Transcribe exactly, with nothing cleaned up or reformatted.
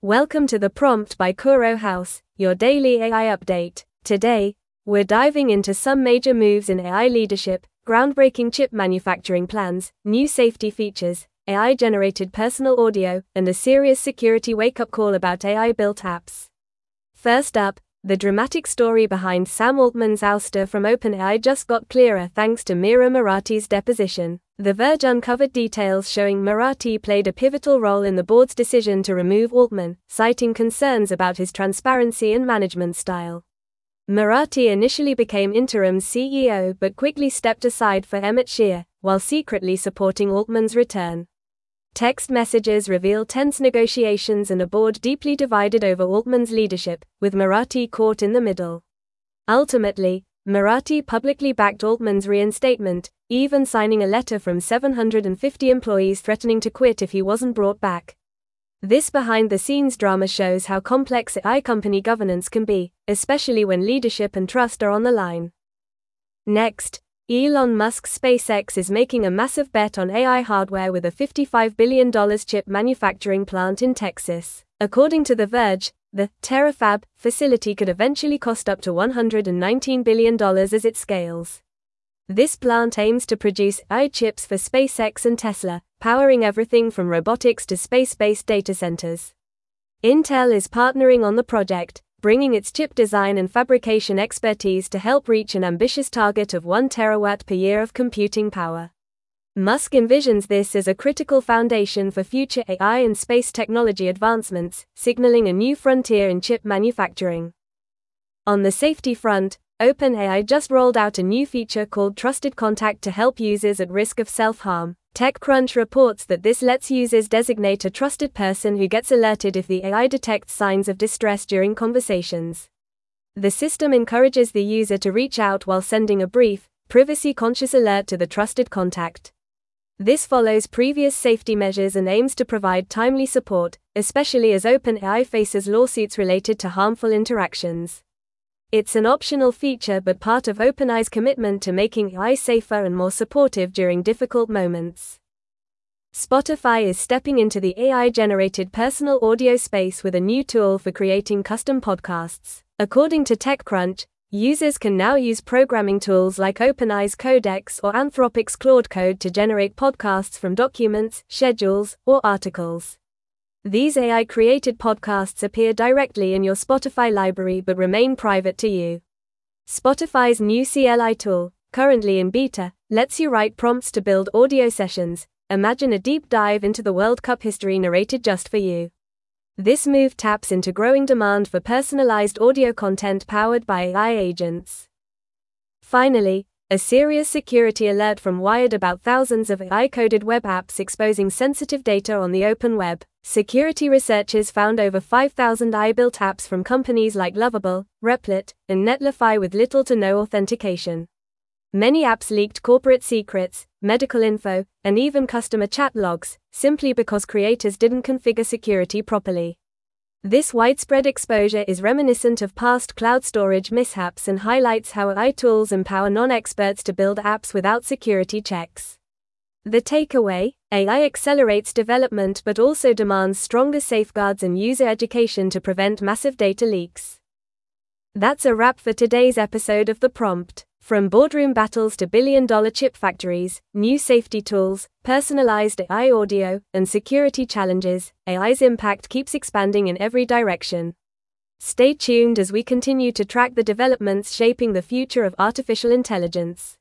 Welcome to The Prompt by Kuro House, your daily A I update. Today, we're diving into some major moves in A I leadership, groundbreaking chip manufacturing plans, new safety features, A I-generated personal audio, and a serious security wake-up call about A I-built apps. First up, the dramatic story behind Sam Altman's ouster from OpenAI just got clearer thanks to Mira Murati's deposition. The Verge uncovered details showing Murati played a pivotal role in the board's decision to remove Altman, citing concerns about his transparency and management style. Murati initially became interim C E O but quickly stepped aside for Emmett Shear, while secretly supporting Altman's return. Text messages reveal tense negotiations and a board deeply divided over Altman's leadership, with Murati caught in the middle. Ultimately, Murati publicly backed Altman's reinstatement, even signing a letter from seven hundred fifty employees threatening to quit if he wasn't brought back. This behind-the-scenes drama shows how complex A I company governance can be, especially when leadership and trust are on the line. Next, Elon Musk's SpaceX is making a massive bet on A I hardware with a fifty-five billion dollars chip manufacturing plant in Texas. According to The Verge, the Terafab facility could eventually cost up to one hundred nineteen billion dollars as it scales. This plant aims to produce A I chips for SpaceX and Tesla, powering everything from robotics to space-based data centers. Intel is partnering on the project, bringing its chip design and fabrication expertise to help reach an ambitious target of one terawatt per year of computing power. Musk envisions this as a critical foundation for future A I and space technology advancements, signaling a new frontier in chip manufacturing. On the safety front, OpenAI just rolled out a new feature called Trusted Contact to help users at risk of self-harm. TechCrunch reports that this lets users designate a trusted person who gets alerted if the A I detects signs of distress during conversations. The system encourages the user to reach out while sending a brief, privacy-conscious alert to the trusted contact. This follows previous safety measures and aims to provide timely support, especially as OpenAI faces lawsuits related to harmful interactions. It's an optional feature but part of OpenAI's commitment to making A I safer and more supportive during difficult moments. Spotify is stepping into the A I-generated personal audio space with a new tool for creating custom podcasts. According to TechCrunch, users can now use programming tools like OpenAI's Codex or Anthropic's Claude Code to generate podcasts from documents, schedules, or articles. These A I-created podcasts appear directly in your Spotify library but remain private to you. Spotify's new C L I tool, currently in beta, lets you write prompts to build audio sessions. Imagine a deep dive into the World Cup history narrated just for you. This move taps into growing demand for personalized audio content powered by A I agents. Finally, a serious security alert from Wired about thousands of A I-coded web apps exposing sensitive data on the open web. Security researchers found over five thousand A I-built apps from companies like Lovable, Replit, and Netlify with little to no authentication. Many apps leaked corporate secrets, medical info, and even customer chat logs, simply because creators didn't configure security properly. This widespread exposure is reminiscent of past cloud storage mishaps and highlights how A I tools empower non-experts to build apps without security checks. The takeaway: A I accelerates development but also demands stronger safeguards and user education to prevent massive data leaks. That's a wrap for today's episode of The Prompt. From boardroom battles to billion-dollar chip factories, new safety tools, personalized A I audio, and security challenges, A I's impact keeps expanding in every direction. Stay tuned as we continue to track the developments shaping the future of artificial intelligence.